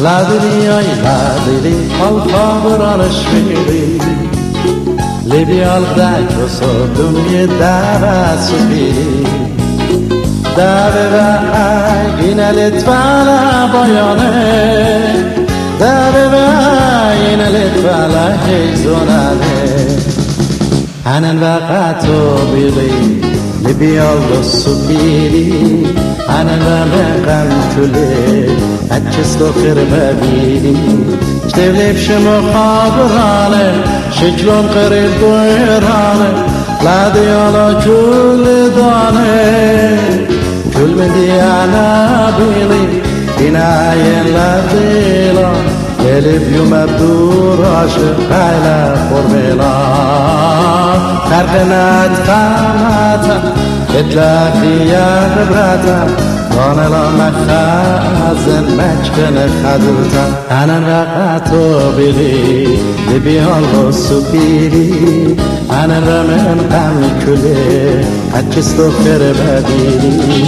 ladiri ay ladiri al khabaranış veri lebi al dayko sordum ye dava subiri dave ve ay inelet vala bayane dave ve ay inelet vala heyzonane anan vaqato biri lebi al subiri anan vaqam kule أجسد خرب بيدي اشتغلي بشمو خابرانه شكلون قريب دويرانه لا ديالا كل دانه كل من ديانا بيلي بناين لا ديلا يلي بيوم بدور عاشق خيلا قربلا خرقنات قاماتا اتلاقي يا خبراتا وانا لا مخازن مجكن خدوتا انا رقاتو بيري لبيان غصو بيري انا رمن قم كله اجستو خرب بيري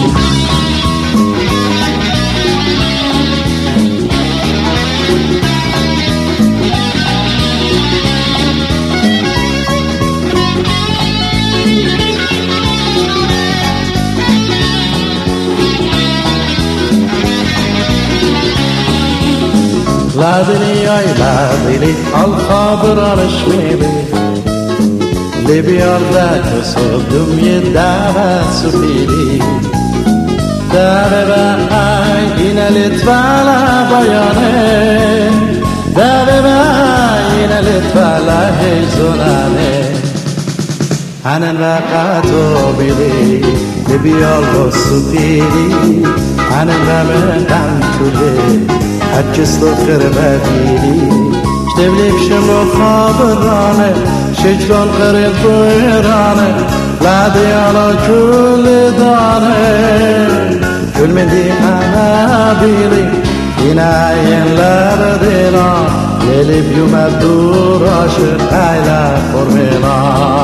ladiri ay ladiri al khabaranış veri lebi al dayko sordum ye dava subiri dave ve ay inelet vala bayane dave ve ay inelet vala heyzonane anan vaqato biri lebi al subiri anan ramen qam kule أجسد خرب بيدي اشتغلي بشمو خابرانه شكلون قريب دويرانه لا ديالا كل دانه كل من دي أنا بيلي يناين لا بديلا ليلي بيوم الدور عاشق خيلا قربلا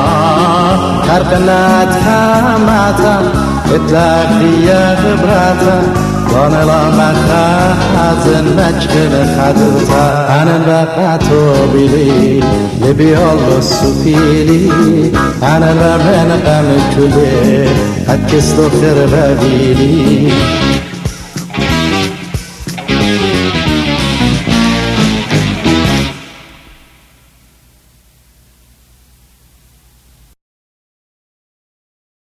خرقنات خاماتا اتلاقي يا خبراتا وانا لا مخازن مجكن خدوتا انا بقاتو بيلي لبي الله سفيلي انا رمن قم كله اكستو خرب بيلي